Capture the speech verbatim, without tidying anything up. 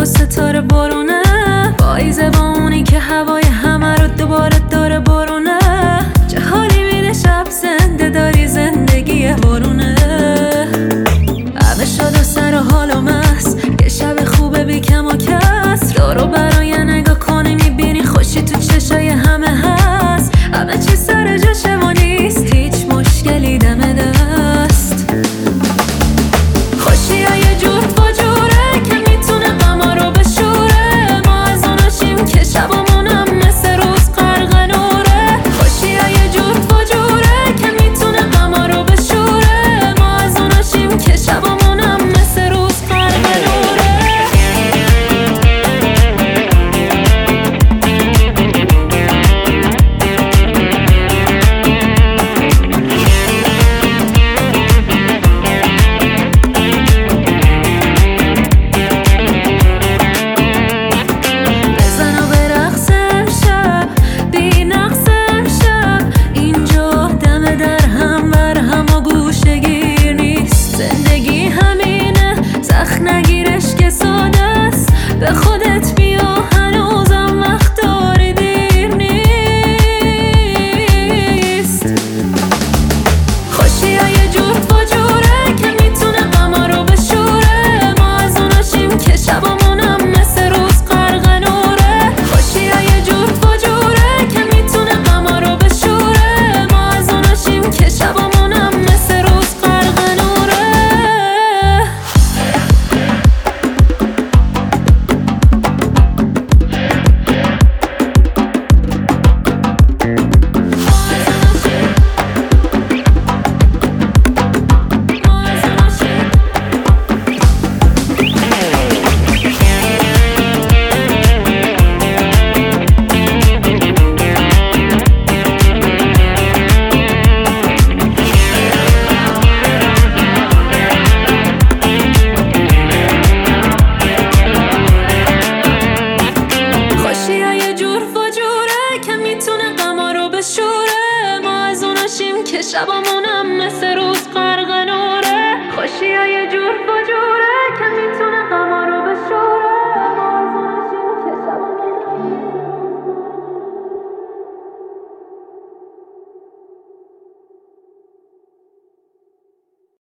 ستاره بارونه، پاییزه با اونی که هوای همه رو دوباره داره بارونه. چه حالی میده شب زنده داری زندگی بارونه. همه شاد و سر و حال و مست، یه شب خوبه بی کم و کس. دارو برای نگاه کنی میبینی خوشی تو چشای همه هست. همه چی سر جاشه و نیست هیچ مشکلی دم دست. خوشی ها یه جور فجوره که میتونه غما رو بشوره. ما از اوناشیم که شبامونم مثل روز غرق نوره. خوشی ها یه جور فجوره که میتونه غما رو بشوره. ما از اوناشیم که شبامونم مثل روز غرق نوره. نگیرش که ساده است، به خودت بیا هنوزم وقت داری دیر نیست. خوشی ها یه جور فجوره که میتونه غما رو بشوره. ما از اوناشیم که شبامونم مثل روز غرق نوره. خوشی ها یه جور فجوره که میتونه غما رو بشوره. ما از اوناشیم که شبامونم مثل روز غرق نوره. که شبامونم مثل روز غرق نوره. خوشی ها یه جور فجوره که میتونه